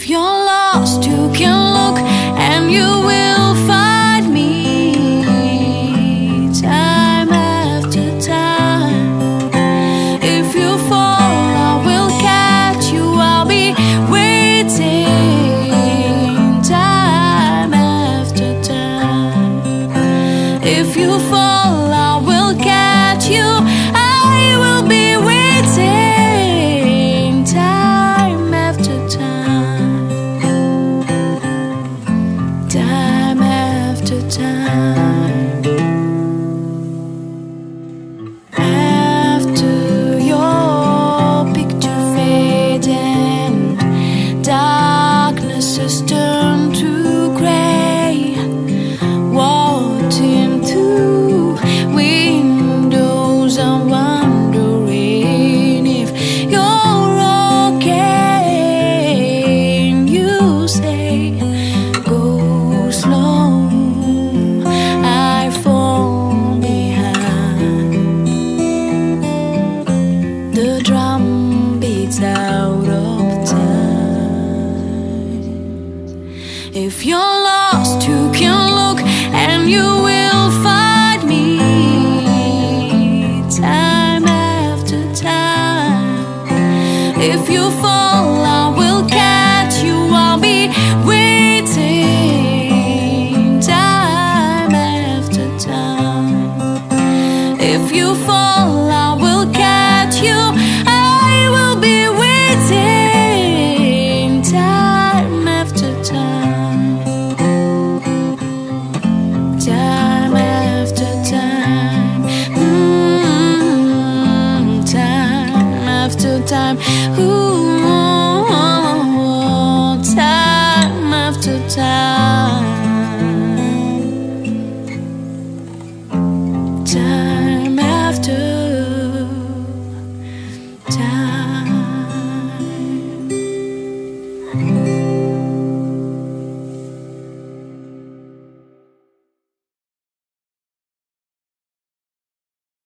If you're lost, you can look and you will find me time after time. If you fall, I will catch you. I'll be waiting time after time. If you fall, I will catch you. I will be waiting time after time. Time after time. After your picture fades and darkness has turned to gray, walked into windows, I'm wondering if you're okay. And you say, go slow, I fall behind. The drum beats out of time. If you're lost, you can look and you will find me time after time. If you fall, I will catch you. I'll be waiting time after time. If you fall, I will catch you. I will be waiting time after time. Time after time. Time after time.